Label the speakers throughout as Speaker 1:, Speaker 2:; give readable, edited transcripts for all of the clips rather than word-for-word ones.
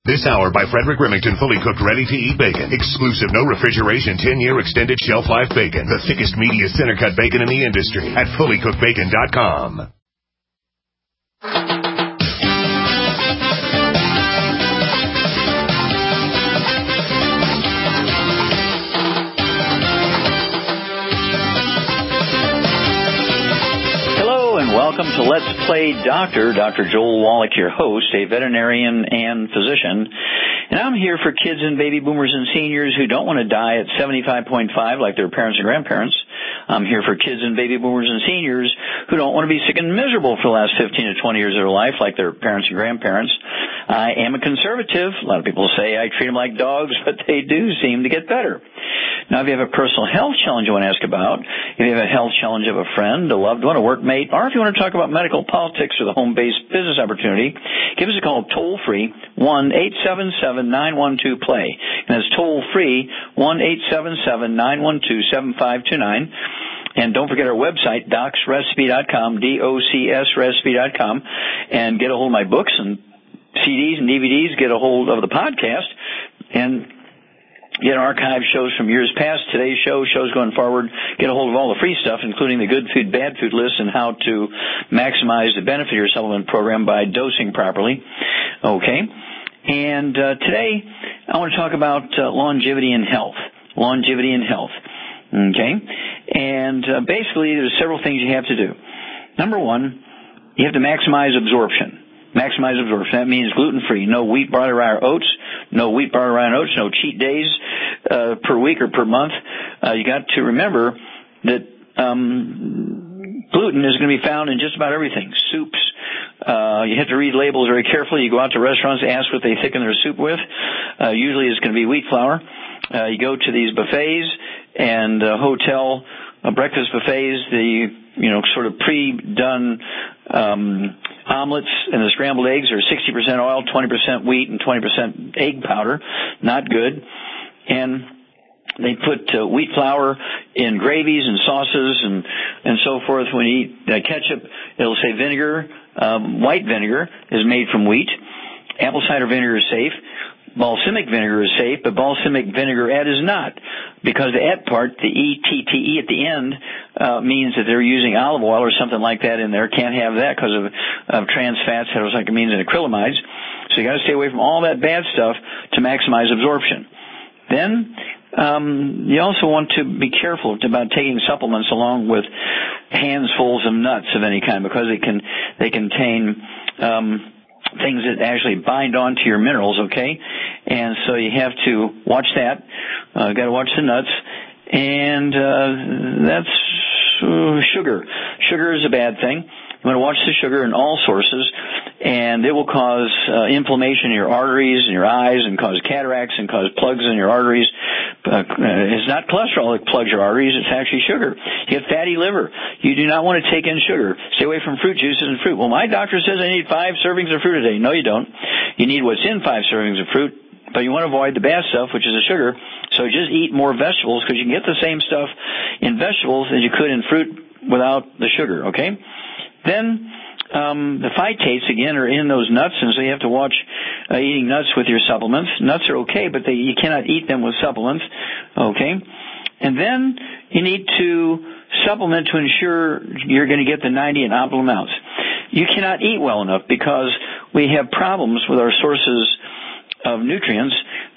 Speaker 1: This hour by Frederick Remington, fully cooked, ready-to-eat bacon. Exclusive, no refrigeration, 10-year extended shelf life bacon. The thickest, meatiest, center-cut bacon in the industry at fullycookedbacon.com.
Speaker 2: Welcome to Let's Play Doctor. Dr. Joel Wallach, your host, a veterinarian and physician. And I'm here for kids and baby boomers and seniors who don't want to die at 75.5 like their parents and grandparents. I'm here for kids and baby boomers and seniors who don't want to be sick and miserable for the last 15 to 20 years of their life like their parents and grandparents. I am a conservative. A lot of people say I treat them like dogs, but they do seem to get better. Now, if you have a personal health challenge you want to ask about, if you have a health challenge of a friend, a loved one, a workmate, or if you want to talk about medical politics or the home-based business opportunity, give us a call toll-free, 1-877-912-PLAY. And that's toll-free, 1-877-912-7529. And don't forget our website, docsrecipe.com, DOCSrecipe.com, and get a hold of my books and CDs and DVDs, get a hold of the podcast, and get archive shows from years past, today's shows going forward, get a hold of all the free stuff, including the good food, bad food list and how to maximize the benefit of your supplement program by dosing properly. Okay. And today I want to talk about longevity and health. Longevity and health. Okay. And basically there's several things you have to do. Number one, you have to maximize absorption. Maximize absorption. That means gluten-free. No wheat, barley, rye, or oats. No wheat, barley, rye, and oats. No cheat days per week or per month. You got to remember that gluten is going to be found in just about everything. Soups. You have to read labels very carefully. You go out to restaurants, ask what they thicken their soup with. Usually it's going to be wheat flour. You go to these buffets and hotel breakfast buffets, the sort of pre-done omelets and the scrambled eggs are 60% oil, 20% wheat, and 20% egg powder. Not good. And they put wheat flour in gravies and sauces and so forth. When you eat ketchup, it'll say vinegar. White vinegar is made from wheat. Apple cider vinegar is safe. Balsamic vinegar is safe, but balsamic vinegar is not, because the et part, the E-T-T-E at the end, means that they're using olive oil or something like that in there. Can't have that because of trans fats, heterocyclamines, and acrylamides. So you got to stay away from all that bad stuff to maximize absorption. Then you also want to be careful about taking supplements along with handfuls of nuts of any kind, because they contain things that actually bind onto your minerals, okay? And so you have to watch that. Got to watch the nuts. And that's sugar. Sugar is a bad thing. You want to watch the sugar in all sources, and it will cause inflammation in your arteries and your eyes, and cause cataracts and cause plugs in your arteries. It's not cholesterol that plugs your arteries, it's actually sugar. You have fatty liver. You do not want to take in sugar. Stay away from fruit juices and fruit. Well, my doctor says I need 5 servings of fruit a day. No, you don't. You need what's in 5 servings of fruit, but you want to avoid the bad stuff, which is the sugar. So just eat more vegetables, because you can get the same stuff in vegetables as you could in fruit without the sugar, okay? Then the phytates, again, are in those nuts, and so you have to watch eating nuts with your supplements. Nuts are okay, but you cannot eat them with supplements, okay? And then you need to supplement to ensure you're going to get the 90 in optimal amounts. You cannot eat well enough because we have problems with our sources of nutrients,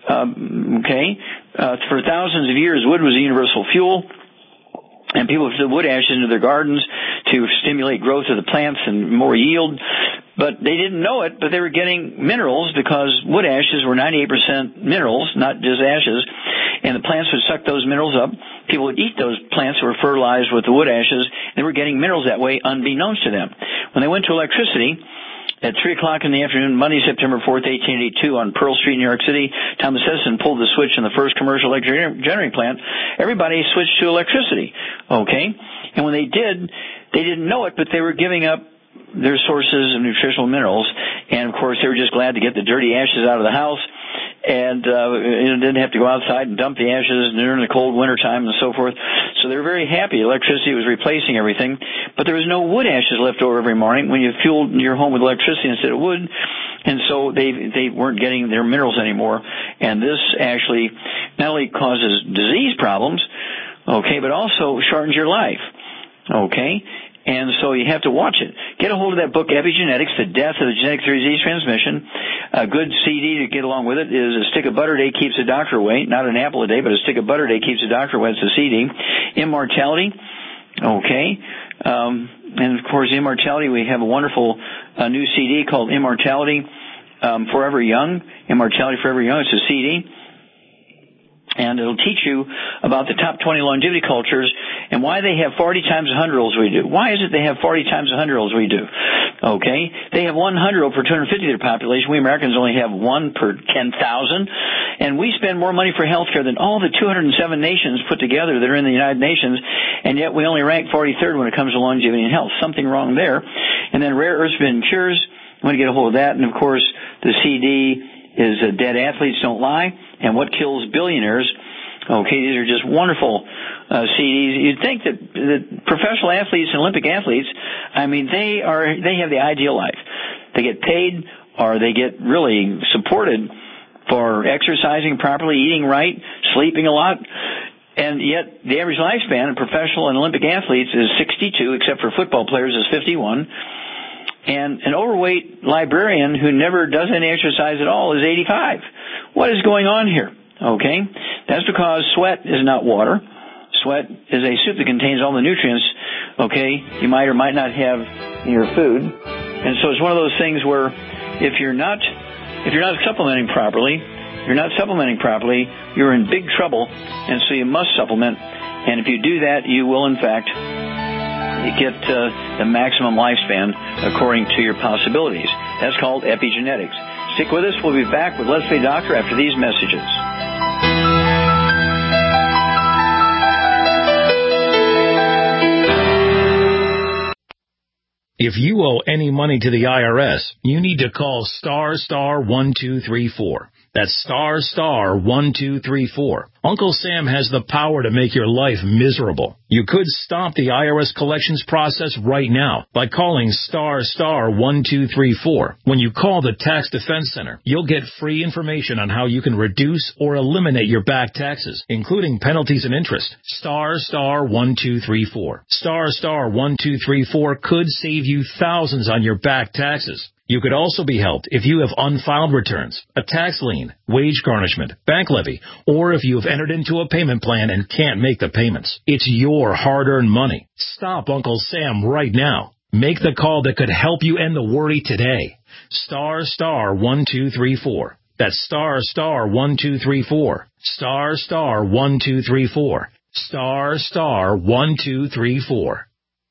Speaker 2: okay? For thousands of years, wood was a universal fuel. And people put wood ashes into their gardens to stimulate growth of the plants and more yield. But they didn't know it, but they were getting minerals, because wood ashes were 98% minerals, not just ashes. And the plants would suck those minerals up. People would eat those plants that were fertilized with the wood ashes. They were getting minerals that way, unbeknownst to them. When they went to electricity, at 3 o'clock in the afternoon, Monday, September 4th, 1882, on Pearl Street, New York City, Thomas Edison pulled the switch in the first commercial electric generating plant. Everybody switched to electricity, okay? And when they did, they didn't know it, but they were giving up their sources of nutritional minerals. And, of course, they were just glad to get the dirty ashes out of the house, and didn't have to go outside and dump the ashes during the cold winter time and so forth. So they were very happy. Electricity was replacing everything, but there was no wood ashes left over every morning. When you fueled your home with electricity instead of wood, And so they weren't getting their minerals anymore. And this actually not only causes disease problems, okay, but also shortens your life, okay? And so you have to watch it. Get a hold of that book, Epigenetics, The Death of the Genetic Disease Transmission. A good CD to get along with it is A Stick of Butter a Day Keeps the Doctor Away. Not an apple a day, but A Stick of Butter a Day Keeps the Doctor Away. It's a CD. Immortality, okay. And of course, Immortality, we have a wonderful new CD called Immortality Forever Young. Immortality Forever Young. It's a CD. And it'll teach you about the top 20 longevity cultures and why they have 40 times 100-year-olds we do. Why is it they have 40 times 100-year-olds we do? Okay? They have 100-year-old per 250 of their population. We Americans only have 1 per 10,000. And we spend more money for health care than all the 207 nations put together that are in the United Nations. And yet we only rank 43rd when it comes to longevity and health. Something wrong there. And then rare earths and cures. I'm going to get a hold of that. And of course, the CD is Dead Athletes Don't Lie and What Kills Billionaires. Okay, these are just wonderful CDs. You'd think that professional athletes and Olympic athletes, I mean, they have the ideal life. They get paid or they get really supported for exercising properly, eating right, sleeping a lot. And yet the average lifespan of professional and Olympic athletes is 62, except for football players is 51. And an overweight librarian who never does any exercise at all is 85. What is going on here? Okay? That's because sweat is not water. Sweat is a soup that contains all the nutrients, okay, you might or might not have in your food. And so it's one of those things where if you're not supplementing properly, you're in big trouble, and so you must supplement. And if you do that, you will, in fact, get the maximum lifespan according to your possibilities. That's called epigenetics. Stick with us. We'll be back with Let's Play Doctor after these messages.
Speaker 3: If you owe any money to the IRS, you need to call *1234. That's *1234. Uncle Sam has the power to make your life miserable. You could stop the IRS collections process right now by calling *1234. When you call the Tax Defense Center, you'll get free information on how you can reduce or eliminate your back taxes, including penalties and interest. *1234. *1234 could save you thousands on your back taxes. You could also be helped if you have unfiled returns, a tax lien, wage garnishment, bank levy, or if you have entered into a payment plan and can't make the payments. It's your hard-earned money. Stop Uncle Sam right now. Make the call that could help you end the worry today. *1234. That's *1234. *1234. *1234.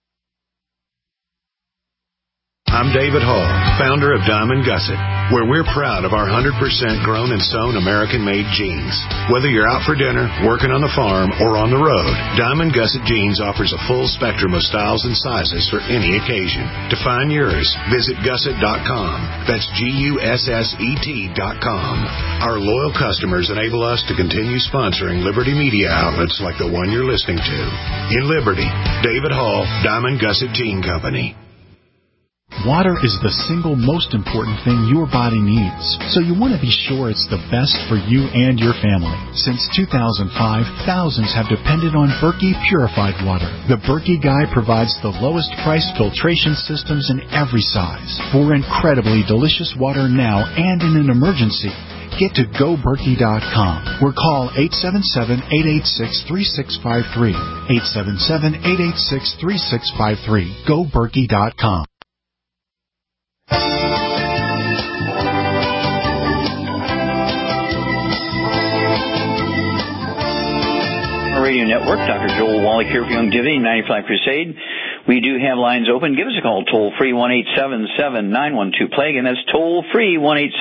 Speaker 1: I'm David Hall, founder of Diamond Gusset, where we're proud of our 100% grown and sewn American-made jeans. Whether you're out for dinner, working on the farm, or on the road, Diamond Gusset Jeans offers a full spectrum of styles and sizes for any occasion. To find yours, visit gusset.com. That's GUSSET.com. Our loyal customers enable us to continue sponsoring Liberty media outlets like the one you're listening to. In Liberty, David Hall, Diamond Gusset Jean Company.
Speaker 4: Water is the single most important thing your body needs, so you want to be sure it's the best for you and your family. Since 2005, thousands have depended on Berkey purified water. The Berkey Guy provides the lowest price filtration systems in every size for incredibly delicious water now and in an emergency. Get to GoBerkey.com or call 877-886-3653. 877-886-3653. GoBerkey.com.
Speaker 2: Radio Network, Dr. Joel Wallach here for Youngevity, 95 Crusade. We do have lines open. Give us a call, toll-free, 1-877-912-PLAGUE, and that's toll-free,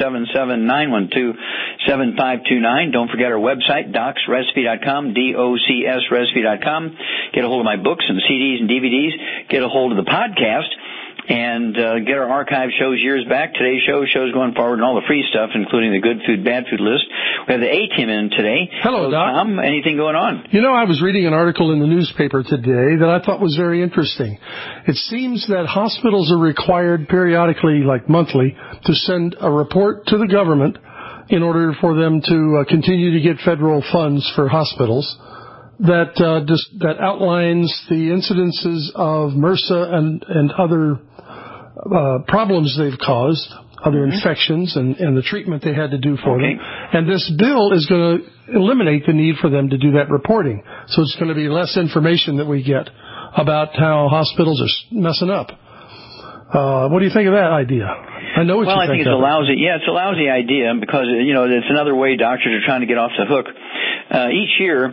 Speaker 2: 1-877-912-7529. Don't forget our website, docsrecipe.com, DOCSrecipe.com. Get a hold of my books and CDs and DVDs. Get a hold of the podcast. and get our archive shows years back, today's shows going forward, and all the free stuff, including the good food, bad food list. We have the A-Team in today.
Speaker 5: Hello, Doc.
Speaker 2: Tom, anything going on?
Speaker 5: You know, I was reading an article in the newspaper today that I thought was very interesting. It seems that hospitals are required periodically, like monthly, to send a report to the government in order for them to continue to get federal funds for hospitals that outlines the incidences of MRSA and other problems they've caused, other infections, and the treatment they had to do for them. And this bill is going to eliminate the need for them to do that reporting. So it's going to be less information that we get about how hospitals are messing up. What do you think of that idea? I know what you think.
Speaker 2: Well, I think it's a lousy idea because, it's another way doctors are trying to get off the hook. Each year,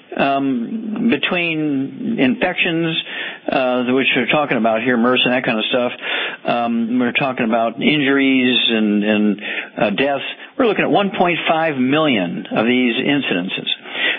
Speaker 2: between infections, which we're talking about here, MRSA and that kind of stuff, we're talking about injuries and deaths. We're looking at 1.5 million of these incidences.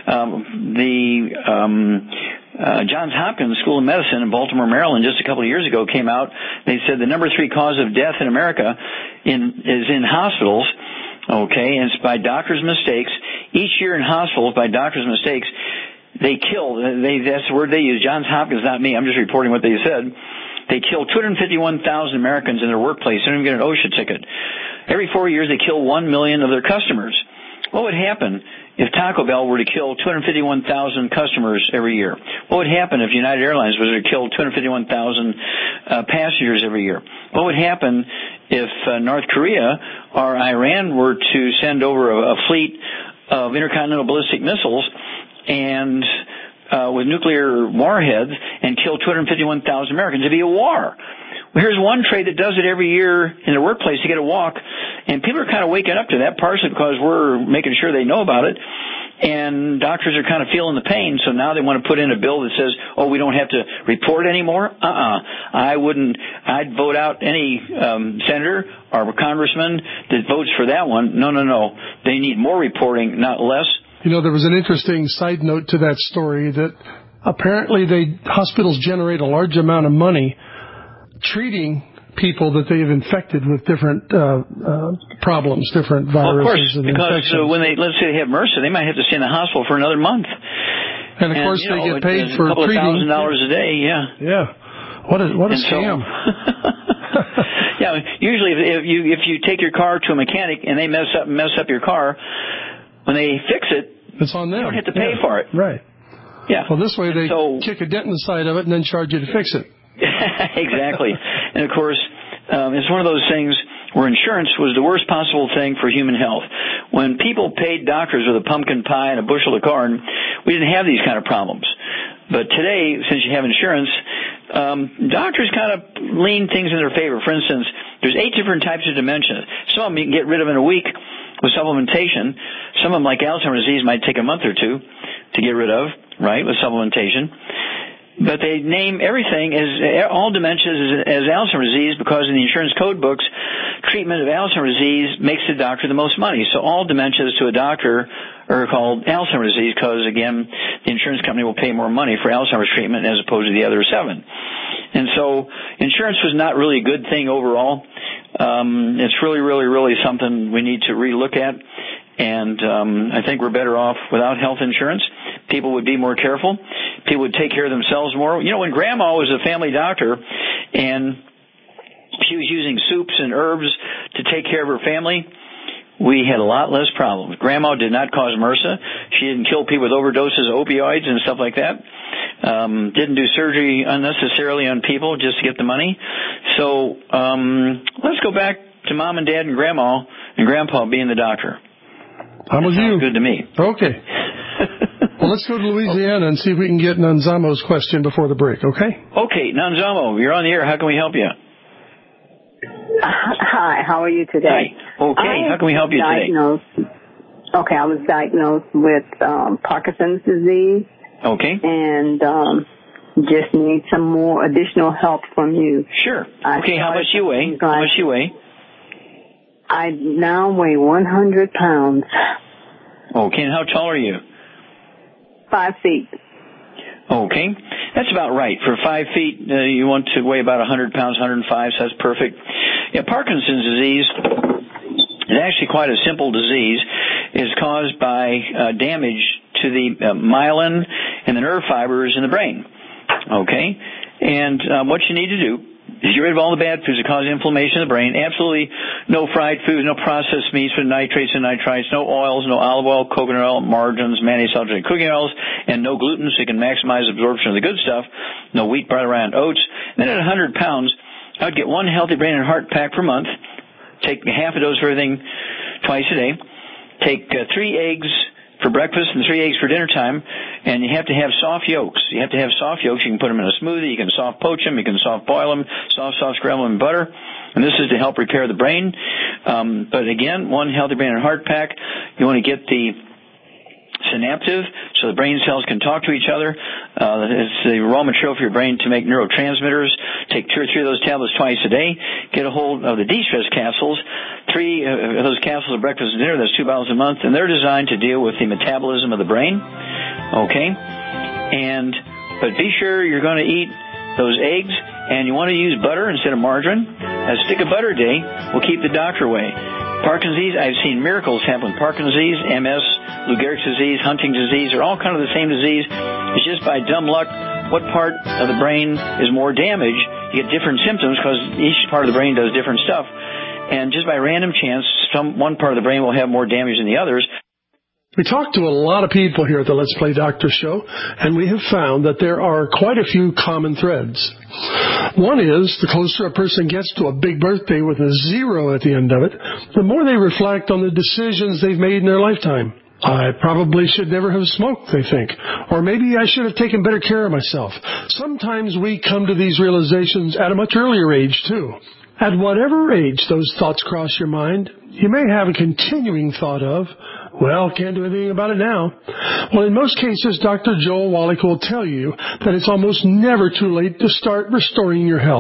Speaker 2: Johns Hopkins School of Medicine in Baltimore, Maryland, just a couple of years ago came out. They said the number 3 cause of death in America is in hospitals. Okay, and it's by doctors' mistakes. Each year in hospitals, by doctors' mistakes, they kill. That's the word they use. Johns Hopkins, not me. I'm just reporting what they said. They kill 251,000 Americans in their workplace. They don't even get an OSHA ticket. Every 4 years, they kill 1 million of their customers. What would happen if Taco Bell were to kill 251,000 customers every year? What would happen if United Airlines was to kill 251,000 passengers every year? What would happen if North Korea or Iran were to send over a fleet of intercontinental ballistic missiles and with nuclear warheads and kill 251,000 Americans? It'd be a war. Well, here's one trade that does it every year in their workplace to get a walk, and people are kind of waking up to that, partially because we're making sure they know about it, and doctors are kind of feeling the pain, so now they want to put in a bill that says, we don't have to report anymore? I'd vote out any senator or congressman that votes for that one. No. They need more reporting, not less.
Speaker 5: There was an interesting side note to that story that apparently hospitals generate a large amount of money treating people that they have infected with different problems, different viruses and infections.
Speaker 2: Because when let's say they have MRSA, they might have to stay in the hospital for another month.
Speaker 5: And of course they get paid for treating.
Speaker 2: $2,000 a day, yeah.
Speaker 5: Yeah. What a scam.
Speaker 2: Yeah, usually if you take your car to a mechanic and they mess up your car, when they fix it,
Speaker 5: it's on them.
Speaker 2: You don't have to pay for it.
Speaker 5: Right.
Speaker 2: Yeah.
Speaker 5: Well, this way they kick a dent in the side of it and then charge you to fix it.
Speaker 2: Exactly. And of course, it's one of those things where insurance was the worst possible thing for human health. When people paid doctors with a pumpkin pie and a bushel of corn, we didn't have these kind of problems. But today, since you have insurance, doctors kind of lean things in their favor. For instance, there's 8 different types of dementia. Some of them you can get rid of in a week with supplementation. Some of them, like Alzheimer's disease, might take a month or two to get rid of, right, with supplementation. But they name everything all dementias as Alzheimer's disease because in the insurance code books, treatment of Alzheimer's disease makes the doctor the most money. So all dementias to a doctor are called Alzheimer's disease because, again, the insurance company will pay more money for Alzheimer's treatment as opposed to the other 7. And so insurance was not really a good thing overall. It's really, really, really something we need to relook at. And I think we're better off without health insurance. People would be more careful. People would take care of themselves more. When Grandma was a family doctor and she was using soups and herbs to take care of her family, we had a lot less problems. Grandma did not cause MRSA. She didn't kill people with overdoses of opioids and stuff like that. Didn't do surgery unnecessarily on people just to get the money. So let's go back to Mom and Dad and Grandma and Grandpa being the doctor.
Speaker 5: I'm with you.
Speaker 2: Sounds good to me.
Speaker 5: Okay. Well, let's go to Louisiana and see if we can get Nanzamo's question before the break, okay?
Speaker 2: Okay, Nanzamo, you're on the air. How can we help you?
Speaker 6: Hi, how are you today?
Speaker 2: Hi. Okay, how can we help you today?
Speaker 6: Okay, I was diagnosed with Parkinson's disease.
Speaker 2: Okay.
Speaker 6: And just need some more additional help from you.
Speaker 2: Sure. Okay, how much you weigh? How much you weigh?
Speaker 6: I now weigh 100 pounds.
Speaker 2: Okay, and how tall are you?
Speaker 6: 5 feet.
Speaker 2: Okay, that's about right. For 5 feet, you want to weigh about 100 pounds, 105, so that's perfect. Yeah, Parkinson's disease is actually quite a simple disease. It's caused by damage to the myelin and the nerve fibers in the brain. Okay, and what you need to do is get rid of all the bad foods that cause inflammation in the brain. Absolutely no fried foods, no processed meats with nitrates and nitrites, no oils, no olive oil, coconut oil, margarines, mayonnaise, salted cooking oils, and no gluten so you can maximize absorption of the good stuff. No wheat, butter, rye, and oats. And then at 100 pounds, I would get 1 Healthy Brain and Heart pack per month. Take half a dose of everything twice a day. Take 3 eggs for breakfast and 3 eggs for dinner time, and you have to have soft yolks. You have to have soft yolks. You can put them in a smoothie. You can soft poach them. You can soft boil them, soft scramble them in butter. And this is to help repair the brain. But again, 1 Healthy Brain and Heart pack. You want to get the synaptive, so the brain cells can talk to each other. It's the raw material for your brain to make neurotransmitters. Take 2 or 3 of those tablets twice a day. Get a hold of the de-stress capsules. 3 of those capsules at breakfast and dinner. That's 2 bottles a month, and they're designed to deal with the metabolism of the brain. Okay, but be sure you're going to eat those eggs, and you want to use butter instead of margarine. A stick of butter a day will keep the doctor away. Parkinson's disease, I've seen miracles happen. Parkinson's disease, MS, Lou Gehrig's disease, Huntington's disease are all kind of the same disease. It's just by dumb luck, what part of the brain is more damaged. You get different symptoms because each part of the brain does different stuff. And just by random chance, one part of the brain will have more damage than the others.
Speaker 5: We talked to a lot of people here at the Let's Play Doctor show, and we have found that there are quite a few common threads. One is, the closer a person gets to a big birthday with a 0 at the end of it, the more they reflect on the decisions they've made in their lifetime. I probably should never have smoked, they think. Or maybe I should have taken better care of myself. Sometimes we come to these realizations at a much earlier age, too. At whatever age those thoughts cross your mind, you may have a continuing thought of, well, can't do anything about it now. Well, in most cases, Dr. Joel Wallach will tell you that it's almost never too late to start restoring your health.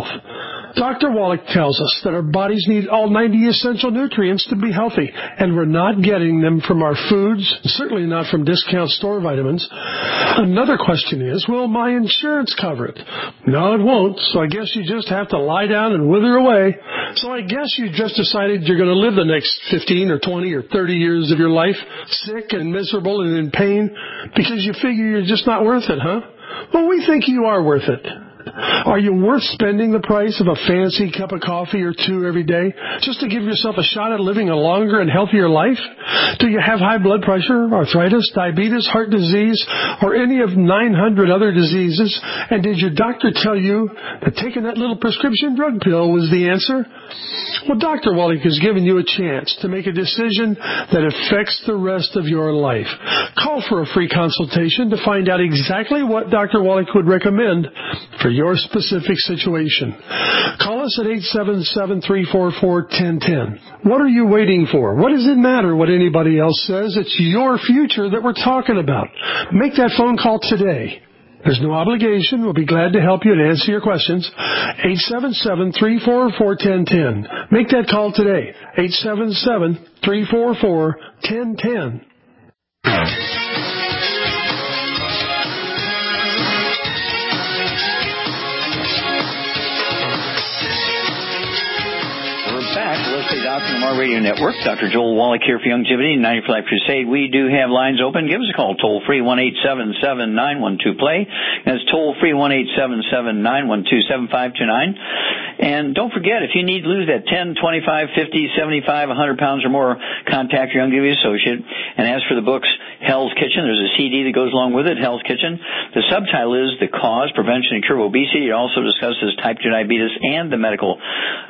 Speaker 5: Dr. Wallach tells us that our bodies need all 90 essential nutrients to be healthy, and we're not getting them from our foods, certainly not from discount store vitamins. Another question is, will my insurance cover it? No, it won't, so I guess you just have to lie down and wither away. So I guess you just decided you're going to live the next 15 or 20 or 30 years of your life sick and miserable and in pain because you figure you're just not worth it, huh? Well, we think you are worth it. Are you worth spending the price of a fancy cup of coffee or 2 every day just to give yourself a shot at living a longer and healthier life? Do you have high blood pressure, arthritis, diabetes, heart disease, or any of 900 other diseases? And did your doctor tell you that taking that little prescription drug pill was the answer? Well, Dr. Wallach has given you a chance to make a decision that affects the rest of your life. Call for a free consultation to find out exactly what Dr. Wallach would recommend for your specific situation. Call us at 877-344-1010. What are you waiting for? What does it matter what anybody else says? It's your future that we're talking about. Make that phone call today. There's no obligation. We'll be glad to help you and answer your questions. 877-344-1010. Make that call today. 877-344-1010.
Speaker 2: Doctor Lamar Radio Network. Dr. Joel Wallach here for Youngevity, 90 for Life Crusade. We do have lines open. Give us a call, toll-free, 1-877-912-PLAY. That's toll-free, 1-877-912-7529. And don't forget, if you need to lose that 10, 25, 50, 75, 100 pounds or more, contact your Youngevity associate. And as for the books, Hell's Kitchen, there's a CD that goes along with it, Hell's Kitchen. The subtitle is The Cause, Prevention, and Cure of Obesity. It also discusses type 2 diabetes and the medical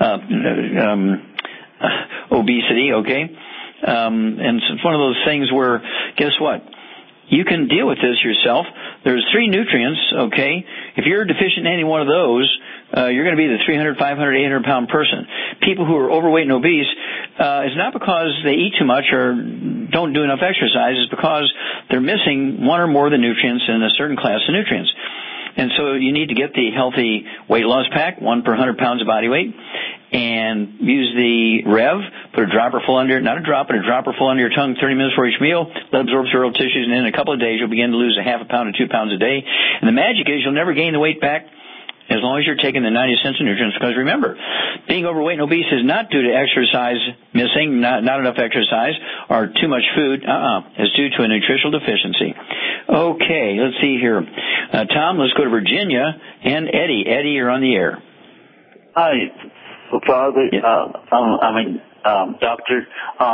Speaker 2: obesity, okay? And it's one of those things where, guess what? You can deal with this yourself. There's 3 nutrients, okay? If you're deficient in any one of those, you're going to be the 300, 500, 800-pound person. People who are overweight and obese, it's not because they eat too much or don't do enough exercise. It's because they're missing one or more of the nutrients in a certain class of nutrients. And so you need to get the healthy weight loss pack, 1 per 100 pounds of body weight. and use the Rev. Put a dropper full under, not a drop, but a dropper full under your tongue 30 minutes before each meal. Let it absorb through oral tissues, and in a couple of days you'll begin to lose a half a pound to 2 pounds a day. And the magic is you'll never gain the weight back as long as you're taking the 90 essential nutrients, because remember, being overweight and obese is not due to exercise missing, not enough exercise, or too much food. It's due to a nutritional deficiency. Okay, let's see here. Tom, let's go to Virginia, and Eddie. Eddie, you're on the air.
Speaker 7: Hi, Father.
Speaker 2: Yeah.
Speaker 7: Doctor.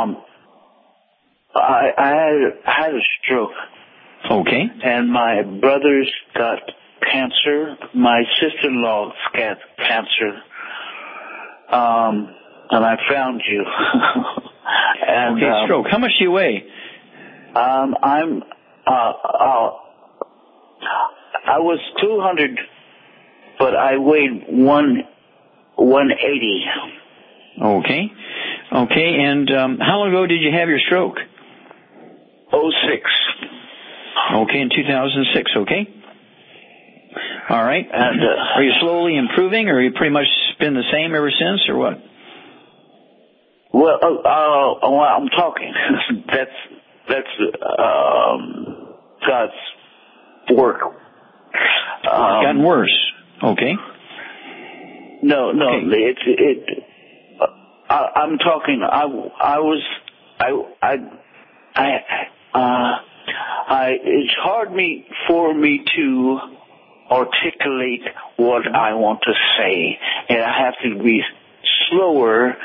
Speaker 7: I had a stroke.
Speaker 2: Okay.
Speaker 7: And my brother's got cancer. My sister-in-law's got cancer. And I found you. And,
Speaker 2: okay, stroke. How much do you weigh?
Speaker 7: I was 200, but I weighed 180.
Speaker 2: Okay. Okay, and how long ago did you have your stroke?
Speaker 7: 06.
Speaker 2: Okay, in 2006, okay. All right. And are you slowly improving, or are you pretty much been the same ever since, or what?
Speaker 7: Well, I'm talking. That's God's work.
Speaker 2: It's gotten worse. Okay.
Speaker 7: No,
Speaker 2: okay.
Speaker 7: I'm talking. It's hard for me to articulate what I want to say, and I have to be slower,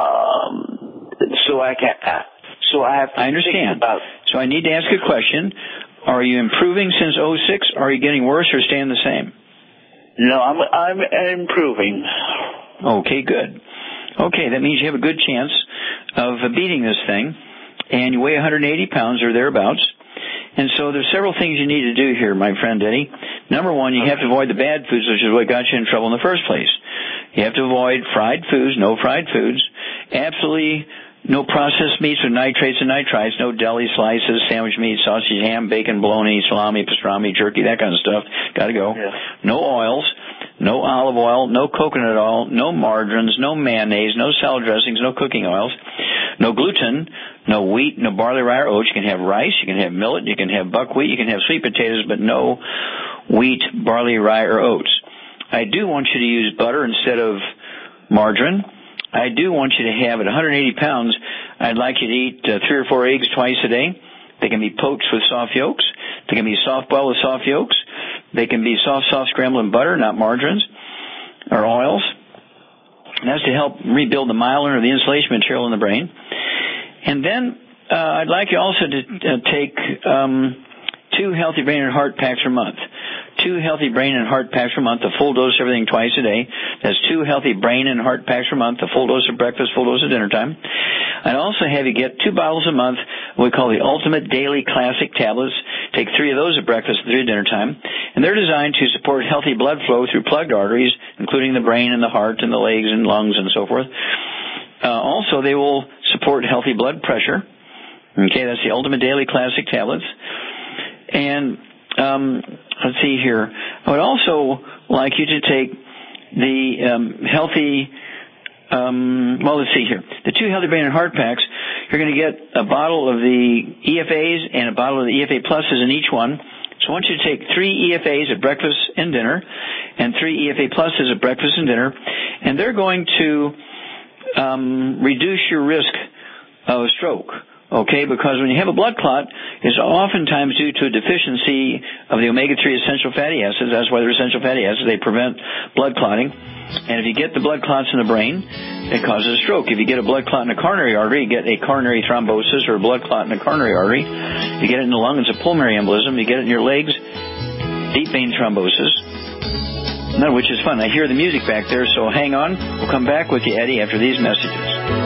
Speaker 7: so I have to.
Speaker 2: I understand.
Speaker 7: Think about.
Speaker 2: So I need to ask a question. Are you improving since 06? Are you getting worse or staying the same?
Speaker 7: No, I'm improving.
Speaker 2: Okay, good. Okay, that means you have a good chance of beating this thing, and you weigh 180 pounds or thereabouts. And so there's several things you need to do here, my friend Eddie. Number one, you have to avoid the bad foods, which is what got you in trouble in the first place. You have to avoid fried foods, no fried foods, absolutely no processed meats with nitrates and nitrites, no deli slices, sandwich meat, sausage, ham, bacon, bologna, salami, pastrami, jerky, that kind of stuff. Got to go.
Speaker 7: Yeah.
Speaker 2: No oils, no olive oil, no coconut oil, no margarines, no mayonnaise, no salad dressings, no cooking oils, no gluten, no wheat, no barley, rye, or oats. You can have rice, you can have millet, you can have buckwheat, you can have sweet potatoes, but no wheat, barley, rye, or oats. I do want you to use butter instead of margarine. I do want you to have, at 180 pounds, I'd like you to eat 3 or 4 eggs twice a day. They can be poached with soft yolks. They can be soft boiled with soft yolks. They can be soft scrambled in butter, not margarines or oils. And that's to help rebuild the myelin or the insulation material in the brain. And then I'd like you also to take 2 healthy brain and heart packs per month. 2 healthy brain and heart packs per month, a full dose of everything twice a day. That's 2 healthy brain and heart packs per month, a full dose of breakfast, full dose of dinner time. I'd also have you get 2 bottles a month, what we call the Ultimate Daily Classic tablets. Take 3 of those at breakfast and 3 at dinner time. And they're designed to support healthy blood flow through plugged arteries, including the brain and the heart and the legs and lungs and so forth. Also, they will support healthy blood pressure. Okay, that's the Ultimate Daily Classic tablets. And let's see here. I would also like you to take the healthy, let's see here. The 2 healthy brain and heart packs, you're going to get a bottle of the EFAs and a bottle of the EFA Pluses in each one. So I want you to take 3 EFAs at breakfast and dinner and 3 EFA Pluses at breakfast and dinner. And they're going to reduce your risk of a stroke. Okay, because when you have a blood clot, it's oftentimes due to a deficiency of the omega-3 essential fatty acids. That's why they're essential fatty acids. They prevent blood clotting. And if you get the blood clots in the brain, it causes a stroke. If you get a blood clot in the coronary artery, you get a coronary thrombosis or a blood clot in the coronary artery. If you get it in the lung, it's a pulmonary embolism. You get it in your legs, deep vein thrombosis. No, which is fun. I hear the music back there, so hang on. We'll come back with you, Eddie, after these messages.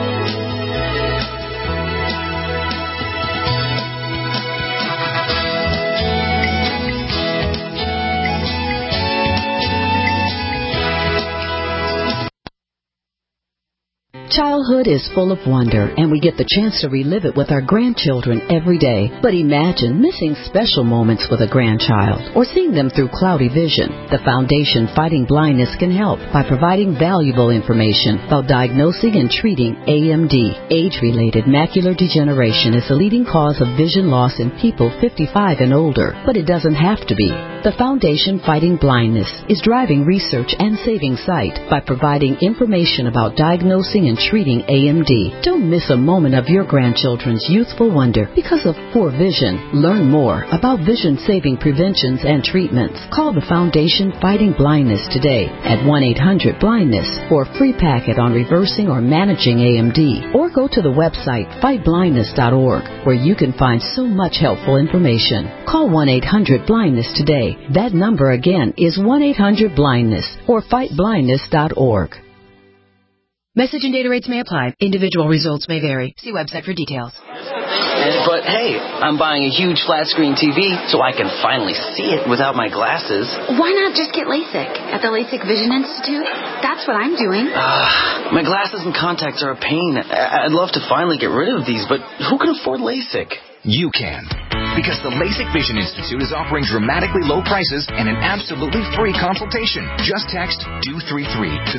Speaker 8: Childhood is full of wonder, and we get the chance to relive it with our grandchildren every day. But imagine missing special moments with a grandchild or seeing them through cloudy vision. The Foundation Fighting Blindness can help by providing valuable information about diagnosing and treating AMD. Age-related macular degeneration is the leading cause of vision loss in people 55 and older, but it doesn't have to be. The Foundation Fighting Blindness is driving research and saving sight by providing information about diagnosing and treating AMD. Don't miss a moment of your grandchildren's youthful wonder because of poor vision. Learn more about vision-saving preventions and treatments. Call the Foundation Fighting Blindness today at 1-800-BLINDNESS for a free packet on reversing or managing AMD. Or go to the website fightblindness.org where you can find so much helpful information. Call 1-800-BLINDNESS today. That number again is 1-800-BLINDNESS or fightblindness.org.
Speaker 9: Message and data rates may apply. Individual results may vary. See website for details.
Speaker 10: But hey, I'm buying a huge flat screen TV so I can finally see it without my glasses.
Speaker 11: Why not just get LASIK at the LASIK Vision Institute? That's what I'm doing.
Speaker 10: My glasses and contacts are a pain. I'd love to finally get rid of these, but who can afford LASIK?
Speaker 12: You can. Because the LASIK Vision Institute is offering dramatically low prices and an absolutely free consultation. Just text DO33 to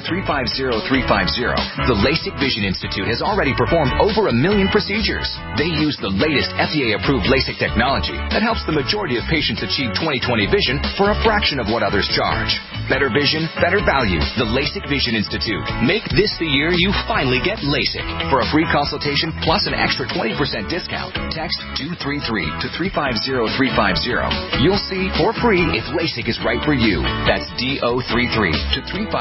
Speaker 12: 350350. The LASIK Vision Institute has already performed over 1 million procedures. They use the latest FDA-approved LASIK technology that helps the majority of patients achieve 20/20 vision for a fraction of what others charge. Better vision, better value. The LASIK Vision Institute. Make this the year you finally get LASIK. For a free consultation plus an extra 20% discount, text DO33 to 350350. You'll see for free if LASIK is right for you. That's DO33 to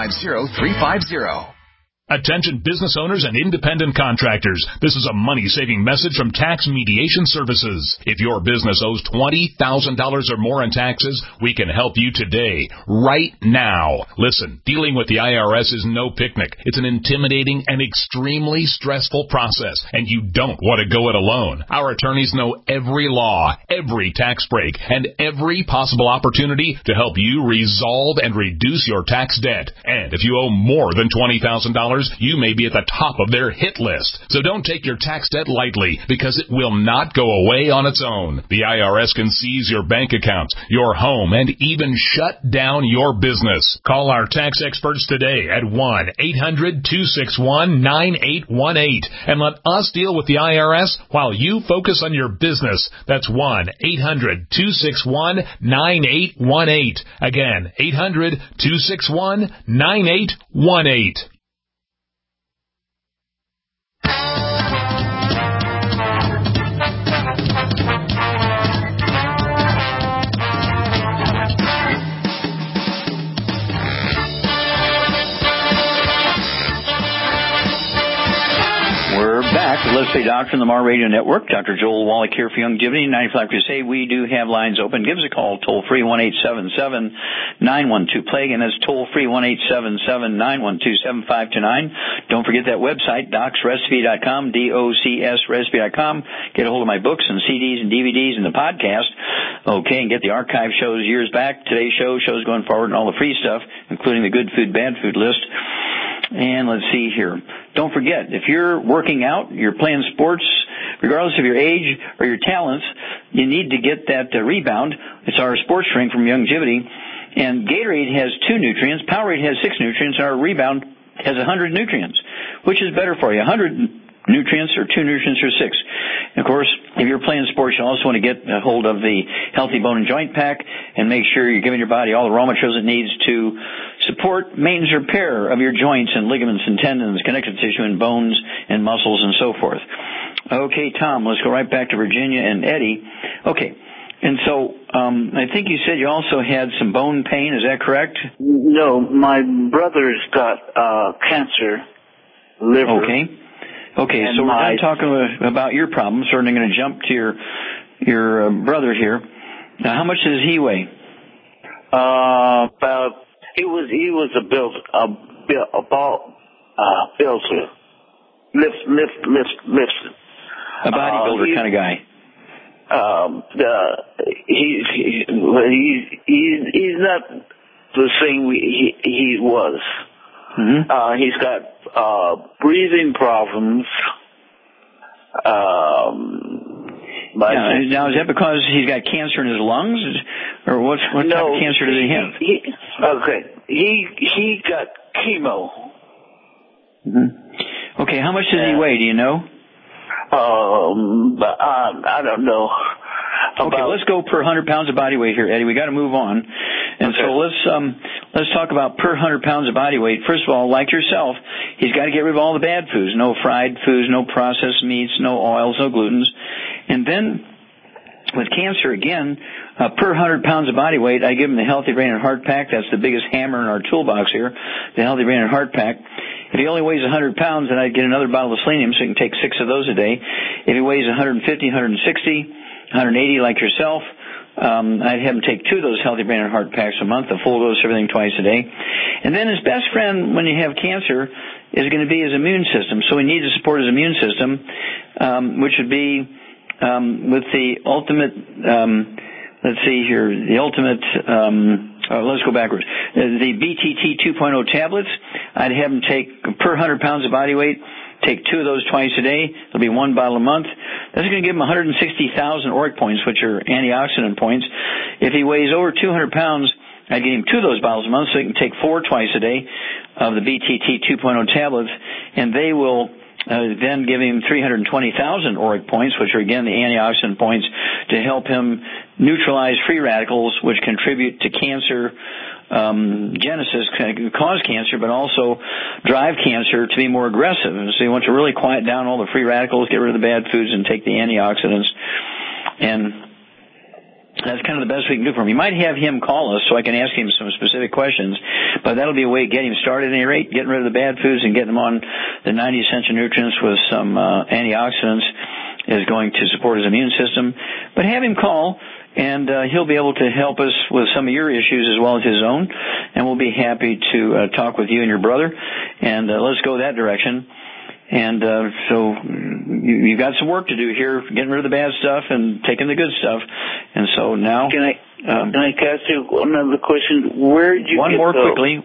Speaker 12: 350350.
Speaker 13: Attention business owners and independent contractors. This is a money-saving message from Tax Mediation Services. If your business owes $20,000 or more in taxes, we can help you today, right now. Listen, dealing with the IRS is no picnic. It's an intimidating and extremely stressful process, and you don't want to go it alone. Our attorneys know every law, every tax break, and every possible opportunity to help you resolve and reduce your tax debt. And if you owe more than $20,000, you may be at the top of their hit list. So don't take your tax debt lightly, because it will not go away on its own. The IRS can seize your bank accounts, your home, and even shut down your business. Call our tax experts today at 1-800-261-9818 and let us deal with the IRS while you focus on your business. That's 1-800-261-9818. Again, 800-261-9818.
Speaker 2: We're back. Let's Say Doctor on the Mar Radio Network. Dr. Joel Wallach here for Youngevity 95 Crusade. We do have lines open. Give us a call, toll-free 1-877-912-PLAGUE, and that's toll-free 1-877-912-7529. Don't forget that website, docsrecipe.com, DOCSrecipe.com. Get a hold of my books and CDs and DVDs and the podcast. Okay, and get the archive shows years back, today's shows going forward, and all the free stuff, including the good food, bad food list. And let's see here. Don't forget, if you're working out, you're playing sports, regardless of your age or your talents, you need to get that rebound. It's our sports drink from Youngevity. And Gatorade has 2 nutrients, Powerade has 6 nutrients, and our Rebound has 100 nutrients. Which is better for you, 100 nutrients or 2 nutrients or 6? And of course, if you're playing sports, you also want to get a hold of the Healthy Bone and Joint Pack and make sure you're giving your body all the raw materials it needs to support maintenance and repair of your joints and ligaments and tendons, connective tissue and bones and muscles and so forth. Okay, Tom, let's go right back to Virginia and Eddie. Okay, and so I think you said you also had some bone pain. Is that correct?
Speaker 7: No, my brother's got cancer, liver.
Speaker 2: Okay, so we're done talking about your problems. So we're going to jump to your brother here. Now, how much does he weigh?
Speaker 7: About he was a builder, lift.
Speaker 2: A bodybuilder kind of guy.
Speaker 7: He's not the same he was.
Speaker 2: Mm-hmm.
Speaker 7: He's got breathing problems.
Speaker 2: Now, is that because he's got cancer in his lungs, or what type of cancer does he have?
Speaker 7: He got chemo.
Speaker 2: Mm-hmm. Okay, how much does he weigh? Do you know?
Speaker 7: I don't know.
Speaker 2: Okay, let's go per 100 pounds of body weight here, Eddie. We got to move on, and so let's talk about per 100 pounds of body weight. First of all, like yourself, he's got to get rid of all the bad foods: no fried foods, no processed meats, no oils, no glutens. And then with cancer, again, per 100 pounds of body weight, I give him the Healthy Brain and Heart Pack. That's the biggest hammer in our toolbox here, the Healthy Brain and Heart Pack. If he only weighs 100 pounds, then I'd get another bottle of selenium, so he can take 6 of those a day. If he weighs 150, 160, 180 like yourself, I'd have him take 2 of those Healthy Brain and Heart Packs a month, a full dose of everything twice a day. And then his best friend when you have cancer is going to be his immune system. So we need to support his immune system, which would be with the ultimate, let's go backwards. The BTT 2.0 tablets, I'd have him take per 100 pounds of body weight, take 2 of those twice a day. It'll be 1 bottle a month. That's going to give him 160,000 ORIC points, which are antioxidant points. If he weighs over 200 pounds, I'd give him 2 of those bottles a month, so he can take 4 twice a day of the BTT 2.0 tablets, and they will then give him 320,000 ORIC points, which are, again, the antioxidant points, to help him neutralize free radicals, which contribute to cancer genesis, cause cancer, but also drive cancer to be more aggressive. And so you want to really quiet down all the free radicals, get rid of the bad foods, and take the antioxidants. And that's kind of the best we can do for him. You might have him call us so I can ask him some specific questions, but that'll be a way to get him started at any rate, getting rid of the bad foods and getting him on the 90 essential nutrients with some antioxidants is going to support his immune system. But have him call, and he'll be able to help us with some of your issues as well as his own, and we'll be happy to talk with you and your brother, and let's go that direction. And so you've got some work to do here, getting rid of the bad stuff and taking the good stuff. And so now,
Speaker 7: can I ask you another question? Where did you
Speaker 2: one more quickly?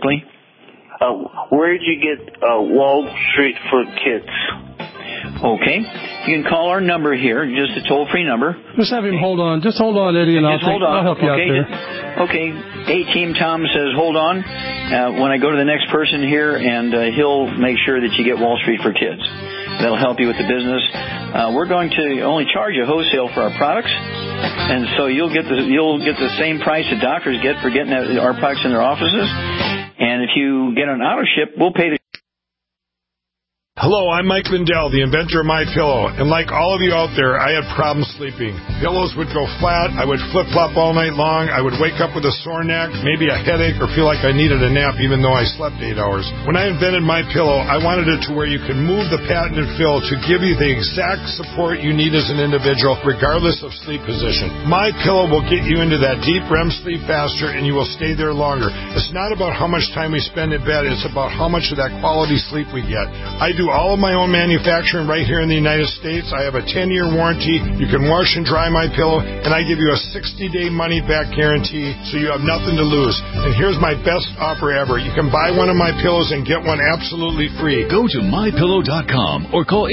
Speaker 7: Where did you get Wall Street for Kids?
Speaker 2: Okay, you can call our number here, just a toll-free number.
Speaker 5: Just have him hold on. Just hold on, Eddie, and I'll help you out there.
Speaker 2: Okay. Team Tom says hold on. When I go to the next person here, and he'll make sure that you get Wall Street for Kids. That'll help you with the business. We're going to only charge you wholesale for our products, and so you'll get the same price that doctors get for getting our products in their offices. And if you get an auto ship, we'll pay the.
Speaker 14: Hello, I'm Mike Lindell, the inventor of MyPillow, and like all of you out there, I had problems sleeping. Pillows would go flat, I would flip-flop all night long, I would wake up with a sore neck, maybe a headache, or feel like I needed a nap even though I slept 8 hours. When I invented MyPillow, I wanted it to where you can move the patented fill to give you the exact support you need as an individual, regardless of sleep position. MyPillow will get you into that deep REM sleep faster, and you will stay there longer. It's not about how much time we spend in bed, it's about how much of that quality sleep we get. I do all of my own manufacturing right here in the United States. I have a 10-year warranty. You can wash and dry my pillow, and I give you a 60-day money-back guarantee, so you have nothing to lose. And here's my best offer ever. You can buy one of my pillows and get one absolutely free.
Speaker 15: Go to MyPillow.com or call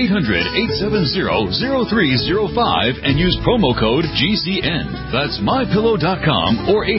Speaker 15: 800-870-0305 and use promo code GCN. That's MyPillow.com or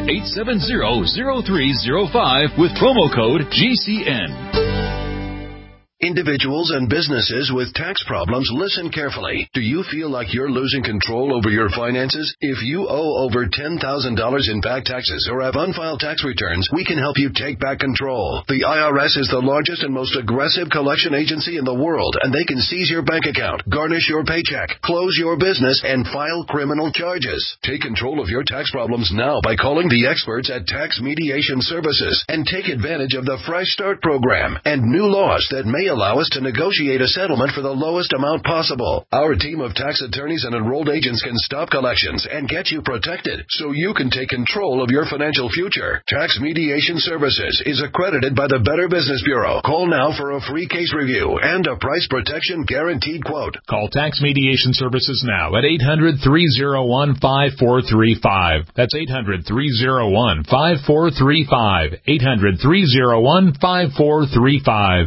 Speaker 15: 800-870-0305 with promo code GCN.
Speaker 16: Individuals and businesses with tax problems, listen carefully. Do you feel like you're losing control over your finances? If you owe over $10,000 in back taxes or have unfiled tax returns, we can help you take back control. The IRS is the largest and most aggressive collection agency in the world, and they can seize your bank account, garnish your paycheck, close your business, and file criminal charges. Take control of your tax problems now by calling the experts at Tax Mediation Services and take advantage of the Fresh Start program and new laws that may allow us to negotiate a settlement for the lowest amount possible. Our team of tax attorneys and enrolled agents can stop collections and get you protected so you can take control of your financial future. Tax Mediation Services is accredited by the Better Business Bureau. Call now for a free case review and a price protection guaranteed quote.
Speaker 13: Call Tax Mediation Services now at 800-301-5435. That's 800-301-5435. 800-301-5435.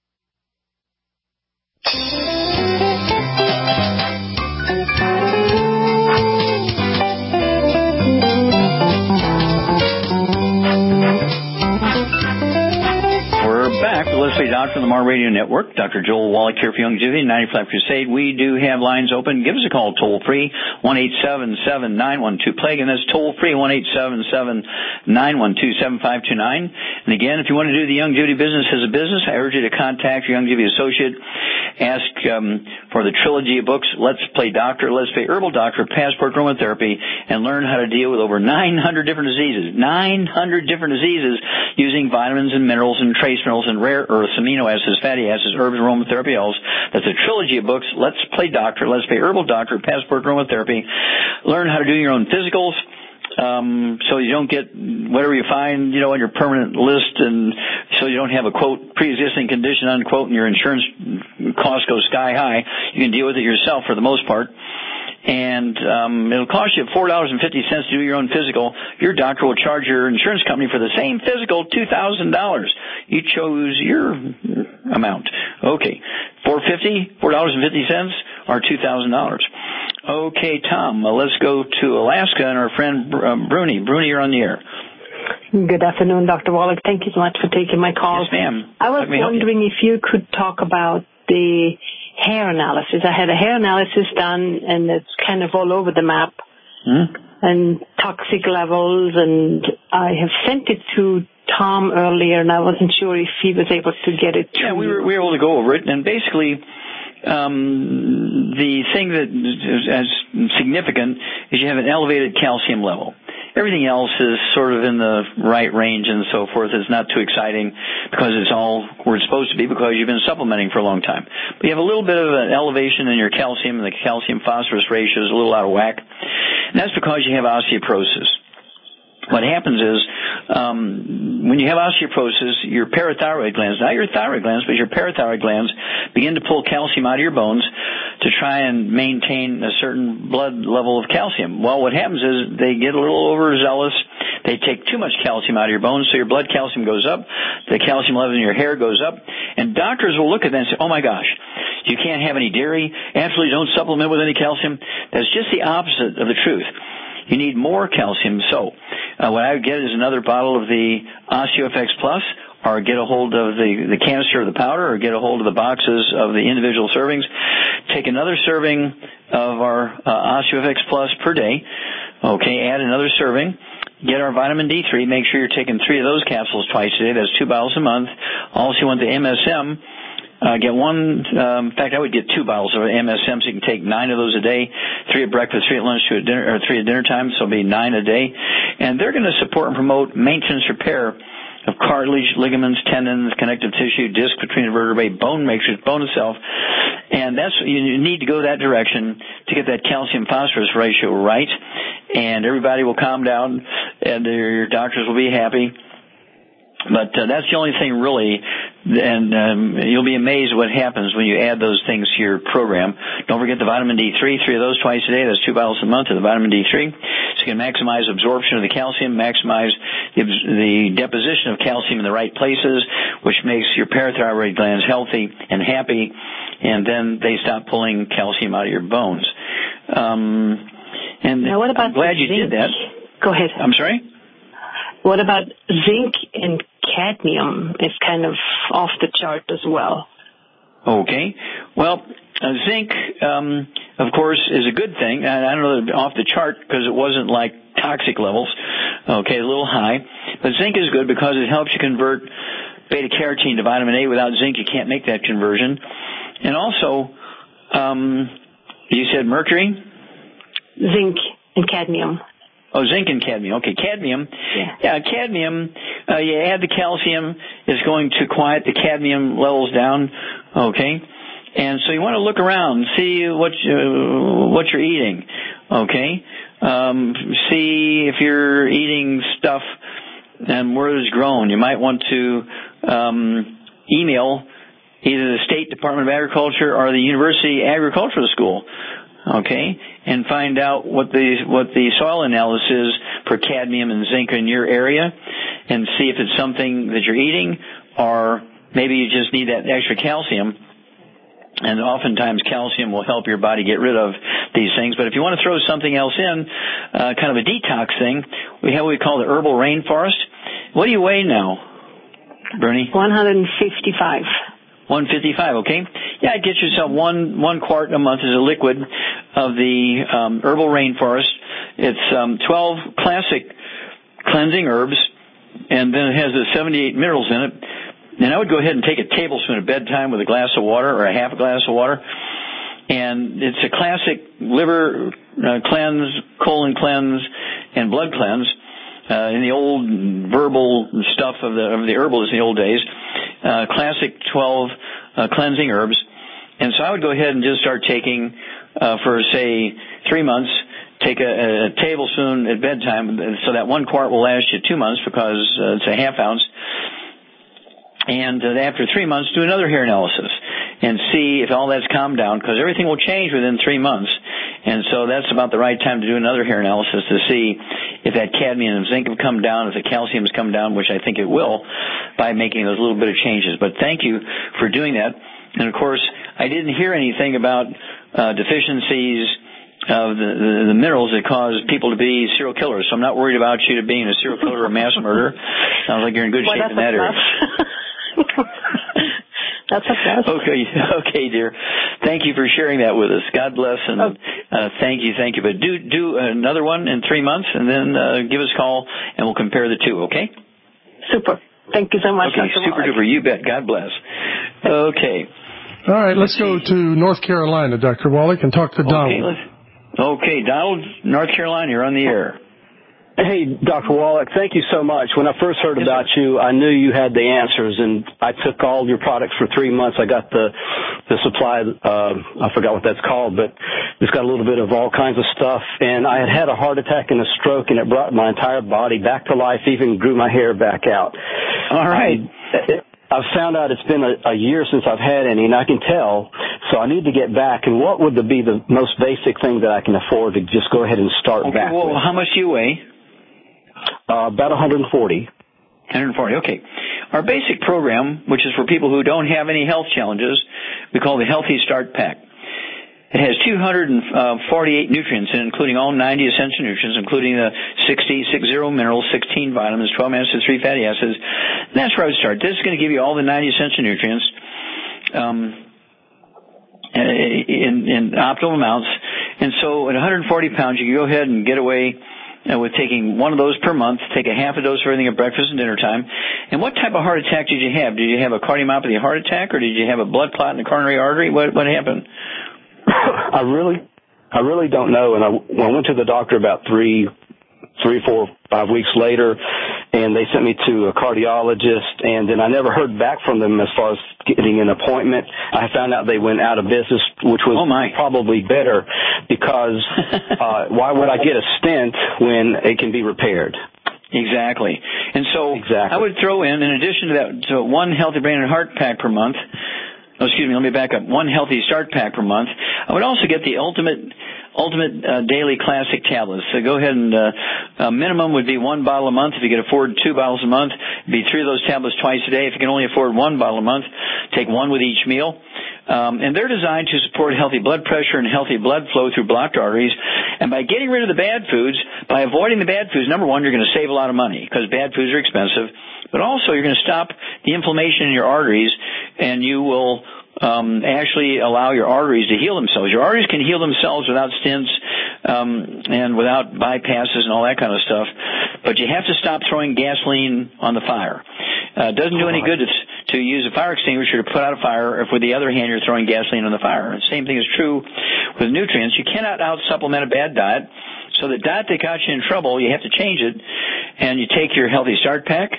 Speaker 2: Back with Leslie Doctor on the Mar Radio Network. Dr. Joel Wallach here for Youngevity 95 Crusade. We do have lines open. Give us a call toll free, 1-877-912-PLAGUE, and that's toll free, 1-877-912-7529. And again, if you want to do the Youngevity business as a business, I urge you to contact your Youngevity associate. Ask for the trilogy of books, Let's Play Doctor, Let's Play Herbal Doctor, Passport Aromatherapy, and learn how to deal with over 900 different diseases. 900 different diseases using vitamins and minerals and trace minerals and rare earths, amino acids, fatty acids, herbs, aromatherapy oils. That's a trilogy of books, Let's Play Doctor, Let's Play Herbal Doctor, Passport Aromatherapy. Learn how to do your own physicals. So you don't get whatever you find, on your permanent list, and so you don't have a, quote, pre-existing condition, unquote, and your insurance costs go sky high. You can deal with it yourself for the most part. And it'll cost you $4.50 to do your own physical. Your doctor will charge your insurance company for the same physical $2,000. You chose your amount. Okay, $4.50 or $2,000. Okay, Tom, let's go to Alaska and our friend Bruni. Bruni, you're on the air.
Speaker 17: Good afternoon, Dr. Wallach. Thank you so much for taking my call.
Speaker 2: Yes, ma'am.
Speaker 17: I was wondering if you could talk about the hair analysis. I had a hair analysis done, and it's kind of all over the map, and toxic levels, and I have sent it to Tom earlier, and I wasn't sure if he was able to get it to
Speaker 2: you. We were able to go over it, and basically the thing that is significant is you have an elevated calcium level. Everything else is sort of in the right range and so forth. It's not too exciting because it's all where it's supposed to be because you've been supplementing for a long time. But you have a little bit of an elevation in your calcium, and the calcium-phosphorus ratio is a little out of whack. And that's because you have osteoporosis. What happens is when you have osteoporosis, your parathyroid glands, not your thyroid glands, but your parathyroid glands, begin to pull calcium out of your bones to try and maintain a certain blood level of calcium. Well, what happens is they get a little overzealous. They take too much calcium out of your bones, so your blood calcium goes up, the calcium level in your hair goes up, and doctors will look at that and say, oh my gosh, you can't have any dairy, absolutely don't supplement with any calcium. That's just the opposite of the truth. You need more calcium. So what I would get is another bottle of the OsteoFX Plus, or get a hold of the canister of the powder, or get a hold of the boxes of the individual servings. Take another serving of our OsteoFX Plus per day. Okay, add another serving. Get our vitamin D3. Make sure you're taking 3 of those capsules twice a day. That's 2 bottles a month. Also, you want the MSM. Get one, in fact, I would get 2 bottles of MSM, so you can take 9 of those a day, 3 at breakfast, 3 at lunch, 2 at dinner, or 3 at dinner time, so it'll be 9 a day. And they're going to support and promote maintenance repair of cartilage, ligaments, tendons, connective tissue, disc between the vertebrae, bone matrix, bone itself. And that's, you need to go that direction to get that calcium phosphorus ratio right. And everybody will calm down, and your doctors will be happy. But that's the only thing really, and you'll be amazed what happens when you add those things to your program. Don't forget the vitamin D3, 3 of those twice a day. That's 2 bottles a month of the vitamin D3. So you can maximize absorption of the calcium, maximize the deposition of calcium in the right places, which makes your parathyroid glands healthy and happy, and then they stop pulling calcium out of your bones. And
Speaker 17: now what about
Speaker 2: I'm glad you did that.
Speaker 17: Go ahead.
Speaker 2: I'm sorry?
Speaker 17: What about zinc and cadmium? Is kind of off the chart as well.
Speaker 2: Okay. Well, zinc, of course, is a good thing. I don't know that off the chart because it wasn't like toxic levels. Okay, a little high. But zinc is good because it helps you convert beta-carotene to vitamin A. Without zinc, you can't make that conversion. And also, you said mercury?
Speaker 17: Zinc and cadmium.
Speaker 2: Oh, zinc and cadmium. Okay, cadmium. Yeah, cadmium, you add the calcium, is going to quiet the cadmium levels down, okay? And so you want to look around, see what you're eating, okay? See if you're eating stuff and where it's grown. You might want to email either the State Department of Agriculture or the University Agricultural School, okay, and find out what the soil analysis is for cadmium and zinc in your area, and see if it's something that you're eating, or maybe you just need that extra calcium. And oftentimes calcium will help your body get rid of these things. But if you want to throw something else in, kind of a detox thing, we have what we call the herbal rainforest. What do you weigh now, Bernie?
Speaker 17: 155.
Speaker 2: 155, okay. Yeah, get yourself one quart a month as a liquid of the herbal rainforest. It's 12 classic cleansing herbs, and then it has the 78 minerals in it. And I would go ahead and take a tablespoon at bedtime with a glass of water or a half a glass of water. And it's a classic liver cleanse, colon cleanse, and blood cleanse. In the old verbal stuff of the herbalists in the old days, classic 12 cleansing herbs. And so I would go ahead and just start taking for, say, 3 months, take a tablespoon at bedtime, so that 1 quart will last you 2 months because it's a half ounce. And after 3 months, do another hair analysis and see if all that's calmed down, because everything will change within 3 months. And so that's about the right time to do another hair analysis to see if that cadmium and zinc have come down, if the calcium has come down, which I think it will, by making those little bit of changes. But thank you for doing that. And, of course, I didn't hear anything about deficiencies of the minerals that cause people to be serial killers. So I'm not worried about you being a serial killer or a mass murderer. Sounds like you're in good shape in that area.
Speaker 17: That's a plus.
Speaker 2: Okay, dear. Thank you for sharing that with us. God bless, and thank you. But do another one in 3 months, and then give us a call, and we'll compare the two. Okay?
Speaker 17: Super. Thank you so much.
Speaker 2: Okay, super duper. You bet. God bless. Okay.
Speaker 5: All right, let's go to North Carolina, Dr. Wallach, and talk to Donald.
Speaker 2: Okay, Donald, North Carolina, you're on the air.
Speaker 18: Hey, Dr. Wallach, thank you so much. When I first heard about you, I knew you had the answers, and I took all your products for 3 months. I got the supply, I forgot what that's called, but it's got a little bit of all kinds of stuff. And I had a heart attack and a stroke, and it brought my entire body back to life, even grew my hair back out.
Speaker 2: All right.
Speaker 18: I've found out it's been a year since I've had any, and I can tell, so I need to get back. And what would be the most basic thing that I can afford to just go ahead and start back with?
Speaker 2: Well, how much do you weigh?
Speaker 18: About 140.
Speaker 2: 140, okay. Our basic program, which is for people who don't have any health challenges, we call the Healthy Start Pack. It has 248 nutrients, including all 90 essential nutrients, including the 60 minerals, 16 vitamins, 12 acids, 3 fatty acids. And that's where I would start. This is going to give you all the 90 essential nutrients in optimal amounts. And so at 140 pounds, you can go ahead and get away with taking one of those per month, take a half a dose for everything at breakfast and dinner time. And what type of heart attack did you have? Did you have a cardiomyopathy heart attack, or did you have a blood clot in the coronary artery? What happened?
Speaker 18: I really don't know. And I went to the doctor about 3, 4, 5 weeks later, and they sent me to a cardiologist, and then I never heard back from them as far as getting an appointment. I found out they went out of business, which was probably better, because why would I get a stent when it can be repaired?
Speaker 2: Exactly. And so I would throw in addition to that, so one Healthy Brain and Heart Pack per month. Oh, excuse me, let me back up. One Healthy Start Pack per month. I would also get the Ultimate Daily Classic tablets. So go ahead and minimum would be 1 bottle a month. If you can afford 2 bottles a month, it'd be 3 of those tablets twice a day. If you can only afford 1 bottle a month, take 1 with each meal. And they're designed to support healthy blood pressure and healthy blood flow through blocked arteries. And by getting rid of the bad foods, by avoiding the bad foods, number one, you're going to save a lot of money because bad foods are expensive. But also you're going to stop the inflammation in your arteries, and you will actually allow your arteries to heal themselves. Your arteries can heal themselves without stents and without bypasses and all that kind of stuff. But you have to stop throwing gasoline on the fire. It doesn't do any good to use a fire extinguisher to put out a fire if with the other hand you're throwing gasoline on the fire. The same thing is true with nutrients. You cannot out-supplement a bad diet. So the dot that got you in trouble, you have to change it, and you take your Healthy Start Pack,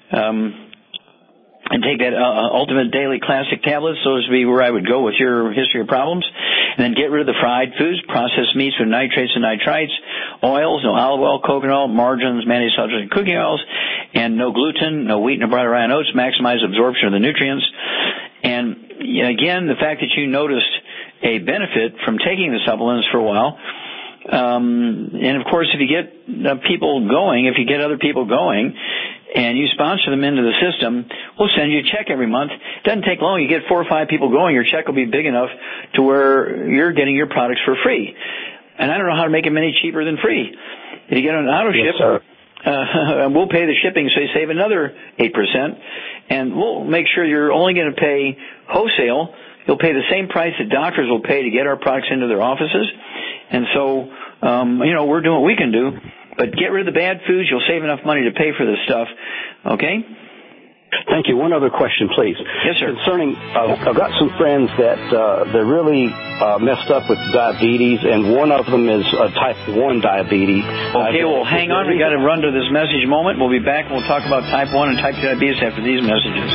Speaker 2: and take that Ultimate Daily Classic tablets. Those would be where I would go with your history of problems. And then get rid of the fried foods, processed meats with nitrates and nitrites, oils, no olive oil, coconut oil, margarines, mayonnaise, sausage, and cooking oils, and no gluten, no wheat, no brown rye, and oats. Maximize absorption of the nutrients. And again, the fact that you noticed a benefit from taking the supplements for a while. And of course, if you get people going, if you get other people going, and you sponsor them into the system, we'll send you a check every month. It doesn't take long. You get 4 or 5 people going, your check will be big enough to where you're getting your products for free. And I don't know how to make them any cheaper than free. If you get an auto ship, we'll pay the shipping, so you save another 8%. And we'll make sure you're only going to pay wholesale. You'll pay the same price that doctors will pay to get our products into their offices. And so, we're doing what we can do. But get rid of the bad foods. You'll save enough money to pay for this stuff. Okay?
Speaker 18: Thank you. One other question, please.
Speaker 2: Yes, sir.
Speaker 18: Concerning, I've got some friends that they're really messed up with diabetes, and one of them is type 1 diabetes.
Speaker 2: Okay, well, hang on. We got to run to this message moment. We'll be back. We'll talk about type 1 and type 2 diabetes after these messages.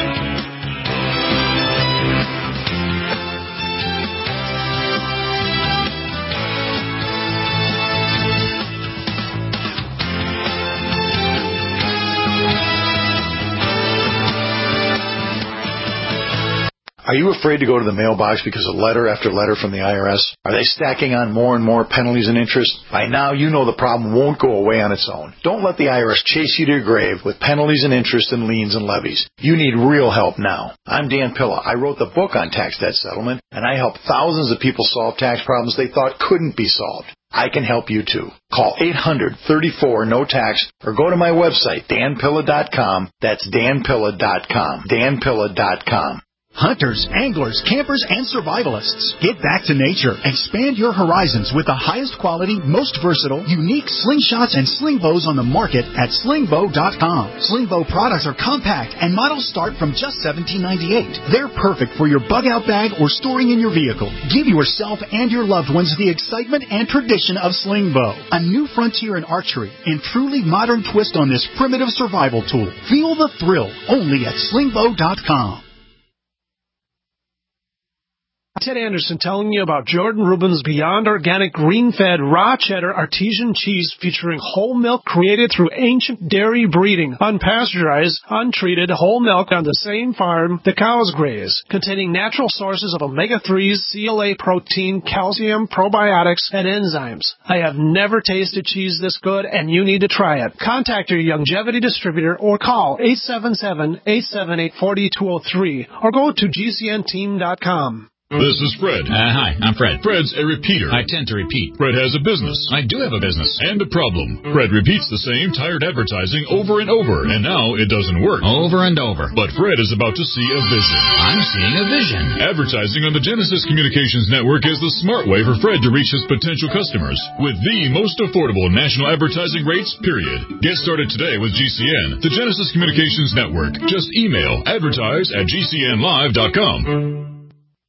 Speaker 4: Are you afraid to go to the mailbox because of letter after letter from the IRS? Are they stacking on more and more penalties and interest? By now, you know the problem won't go away on its own. Don't let the IRS chase you to your grave with penalties and interest and liens and levies. You need real help now. I'm Dan Pilla. I wrote the book on tax debt settlement, and I help thousands of people solve tax problems they thought couldn't be solved. I can help you too. Call 800-34-NO-TAX or go to my website, danpilla.com. That's danpilla.com. danpilla.com.
Speaker 19: Hunters, anglers, campers, and survivalists. Get back to nature. Expand your horizons with the highest quality, most versatile, unique slingshots and sling bows on the market at slingbow.com. Slingbow products are compact and models start from just $17.98. They're perfect for your bug-out bag or storing in your vehicle. Give yourself and your loved ones the excitement and tradition of Slingbow, a new frontier in archery and truly modern twist on this primitive survival tool. Feel the thrill only at slingbow.com.
Speaker 5: Ted Anderson telling you about Jordan Rubin's Beyond Organic Green-Fed Raw Cheddar Artesian Cheese featuring whole milk created through ancient dairy breeding, unpasteurized, untreated whole milk on the same farm the cows graze, containing natural sources of omega-3s, CLA protein, calcium, probiotics, and enzymes. I have never tasted cheese this good, and you need to try it. Contact your Longevity distributor or call 877-878-4203 or go to gcnteam.com.
Speaker 15: This is Fred.
Speaker 20: Hi, I'm Fred.
Speaker 15: Fred's a repeater.
Speaker 20: I tend to repeat.
Speaker 15: Fred has a business.
Speaker 20: I do have a business.
Speaker 15: And a problem. Fred repeats the same tired advertising over and over, and now it doesn't work.
Speaker 20: Over and over.
Speaker 15: But Fred is about to see a vision.
Speaker 20: I'm seeing a vision.
Speaker 15: Advertising on the Genesis Communications Network is the smart way for Fred to reach his potential customers with the most affordable national advertising rates, period. Get started today with GCN, the Genesis Communications Network. Just email advertise@gcnlive.com.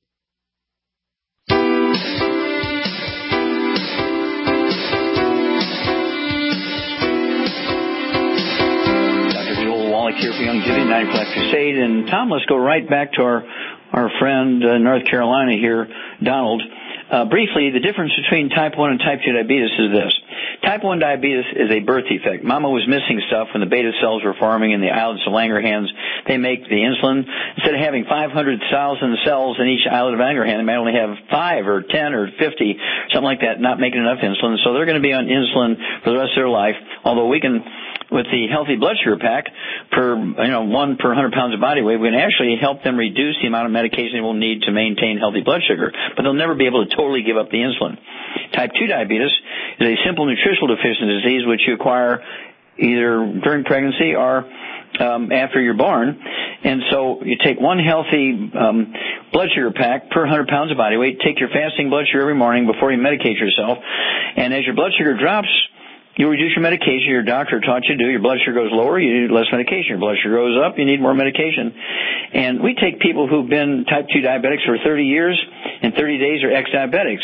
Speaker 2: Here for Longevity 9 O'Clock Crusade. And Tom, let's go right back to our friend in North Carolina here, Donald. Briefly, the difference between type 1 and type 2 diabetes is this. Type 1 diabetes is a birth defect. Mama was missing stuff when the beta cells were forming in the islets of Langerhans. They make the insulin. Instead of having 500,000 cells in each islet of Langerhans, they might only have 5 or 10 or 50, something like that, not making enough insulin. So they're going to be on insulin for the rest of their life, although we can, with the healthy blood sugar pack, one per 100 pounds of body weight, we can actually help them reduce the amount of medication they will need to maintain healthy blood sugar. But they'll never be able to totally give up the insulin. Type 2 diabetes is a simple nutritional deficiency disease which you acquire either during pregnancy or after you're born. And so you take one healthy blood sugar pack per 100 pounds of body weight, take your fasting blood sugar every morning before you medicate yourself, and as your blood sugar drops, you reduce your medication. Your doctor taught you to do. Your blood sugar goes lower, you need less medication. Your blood sugar goes up, you need more medication. And we take people who've been type 2 diabetics for 30 years, and 30 days are ex-diabetics.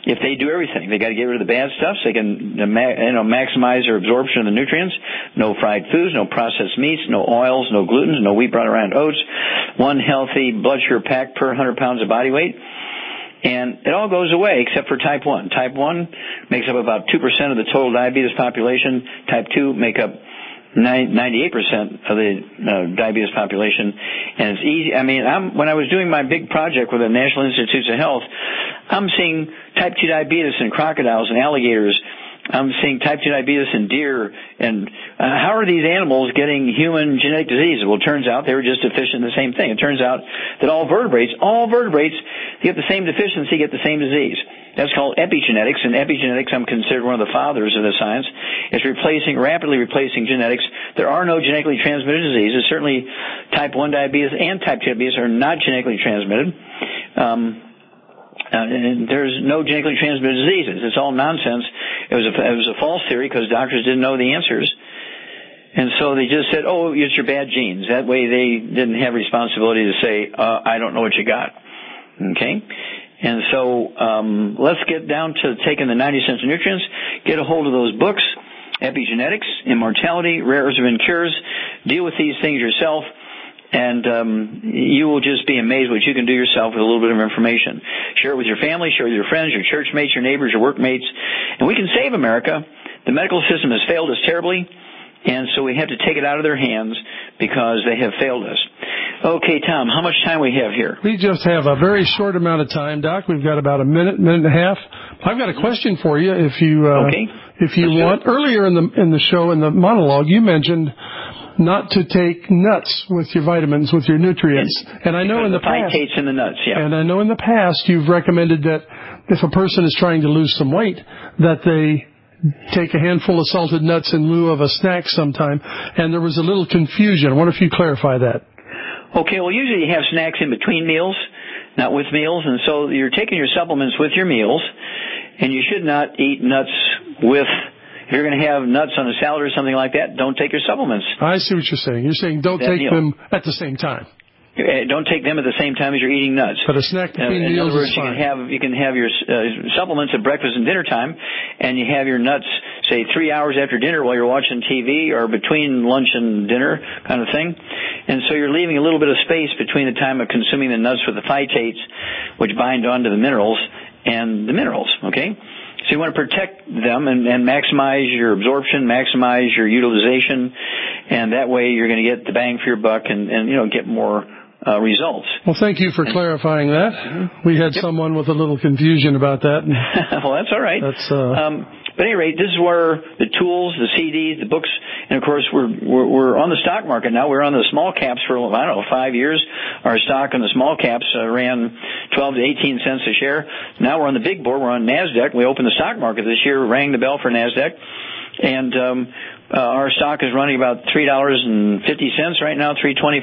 Speaker 2: if they do everything. They got to get rid of the bad stuff so they can maximize their absorption of the nutrients. No fried foods, no processed meats, no oils, no gluten, no wheat bran around oats. One healthy blood sugar pack per 100 pounds of body weight. And it all goes away except for type 1. Type 1 makes up about 2% of the total diabetes population. Type 2 make up 98% of the diabetes population. And it's easy. I mean, when I was doing my big project with the National Institutes of Health, I'm seeing type 2 diabetes in crocodiles and alligators. I'm seeing type 2 diabetes in deer. And how are these animals getting human genetic diseases? Well, it turns out they were just deficient in the same thing. It turns out that all vertebrates, get the same deficiency, get the same disease. That's called epigenetics, and epigenetics I'm considered one of the fathers of the science. It's rapidly replacing genetics. There are no genetically transmitted diseases. Certainly type 1 diabetes and type 2 diabetes are not genetically transmitted. And there's no genetically transmitted diseases. It's all nonsense. It was a false theory because doctors didn't know the answers. And so they just said, oh, it's your bad genes. That way they didn't have responsibility to say, I don't know what you got. Okay? And so let's get down to taking the 90 Essential Nutrients, get a hold of those books, Epigenetics, Immortality, Rare Earths and Cures. Deal with these things yourself, and you will just be amazed what you can do yourself with a little bit of information. Share it with your family, share it with your friends, your church mates, your neighbors, your workmates, and we can save America. The medical system has failed us terribly, and so we have to take it out of their hands because they have failed us. Okay, Tom, how much time we have here?
Speaker 5: We just have a very short amount of time, Doc. We've got about a minute and a half. I've got a question for you if you want. Earlier in the show, in the monologue, you mentioned not to take nuts with your vitamins, with your nutrients. And I know in the past,
Speaker 2: phytates in the nuts, yeah.
Speaker 5: And I know in the past you've recommended that if a person is trying to lose some weight, that they take a handful of salted nuts in lieu of a snack sometime. And there was a little confusion. I wonder if you clarify that.
Speaker 2: Okay, well, usually you have snacks in between meals, not with meals, and so you're taking your supplements with your meals, and you should not eat nuts with, if you're going to have nuts on a salad or something like that, don't take your supplements.
Speaker 5: I see what you're saying. You're saying don't take them at the same time.
Speaker 2: Don't take them at the same time as you're eating nuts.
Speaker 5: But a snack between meals
Speaker 2: in other words,
Speaker 5: is fine.
Speaker 2: you can have your supplements at breakfast and dinner time, and you have your nuts, say, 3 hours after dinner while you're watching TV or between lunch and dinner kind of thing. And so you're leaving a little bit of space between the time of consuming the nuts with the phytates, which bind onto the minerals, and the minerals, okay? So you want to protect them and maximize your absorption, maximize your utilization, and that way you're going to get the bang for your buck and get more results.
Speaker 5: Well, thank you for clarifying that. Mm-hmm. We had someone with a little confusion about that.
Speaker 2: Well, that's all right. But at any rate, this is where the tools, the CDs, the books, and of course we're on the stock market now. We're on the small caps for, 5 years. Our stock on the small caps ran 12 to 18 cents a share. Now we're on the big board. We're on NASDAQ. We opened the stock market this year, rang the bell for NASDAQ. And our stock is running about $3.50 right now, $3.25,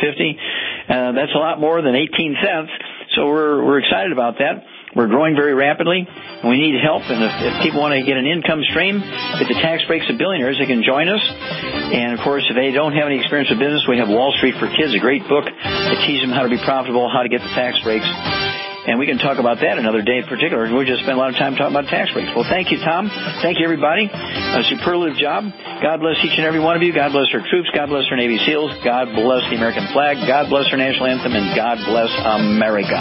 Speaker 2: $3.50. That's a lot more than 18 cents. So we're excited about that. We're growing very rapidly. We need help, and if people want to get an income stream, get the tax breaks of billionaires, they can join us. And of course, if they don't have any experience with business, we have Wall Street for Kids, a great book that teaches them how to be profitable, how to get the tax breaks. And we can talk about that another day in particular. We just spent a lot of time talking about tax breaks. Well, thank you, Tom. Thank you, everybody. A superlative job. God bless each and every one of you. God bless our troops. God bless our Navy SEALs. God bless the American flag. God bless our national anthem. And God bless America.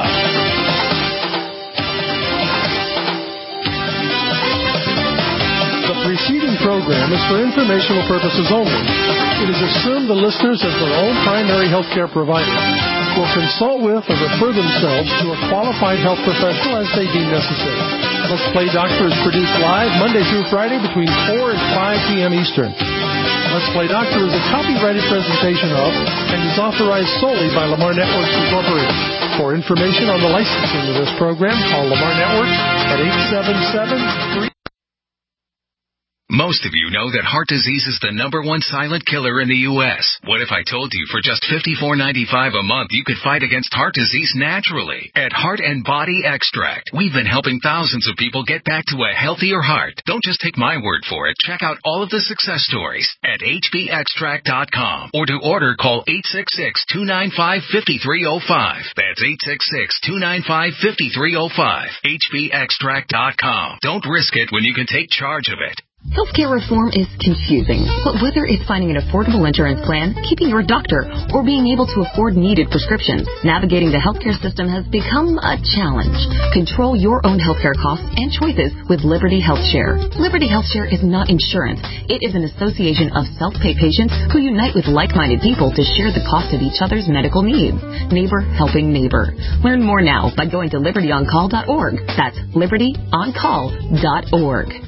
Speaker 5: The preceding program is for informational purposes only. It is assumed the listeners, as their own primary health care provider, will consult with or refer themselves to a qualified health professional as they deem necessary. Let's Play Doctor is produced live Monday through Friday between 4 and 5 p.m. Eastern. Let's Play Doctor is a copyrighted presentation of and is authorized solely by Lamar Networks Incorporated. For information on the licensing of this program, call Lamar Networks at 877-3
Speaker 21: Most of you know that heart disease is the #1 silent killer in the U.S. What if I told you for just $54.95 a month you could fight against heart disease naturally? At Heart and Body Extract, we've been helping thousands of people get back to a healthier heart. Don't just take my word for it. Check out all of the success stories at hbextract.com, or to order, call 866-295-5305. That's 866-295-5305. hbextract.com. Don't risk it when you can take charge of it.
Speaker 22: Healthcare reform is confusing, but whether it's finding an affordable insurance plan, keeping your doctor, or being able to afford needed prescriptions, navigating the healthcare system has become a challenge. Control your own healthcare costs and choices with Liberty HealthShare. Liberty HealthShare is not insurance. It is an association of self-pay patients who unite with like-minded people to share the cost of each other's medical needs. Neighbor helping neighbor. Learn more now by going to libertyoncall.org. That's libertyoncall.org.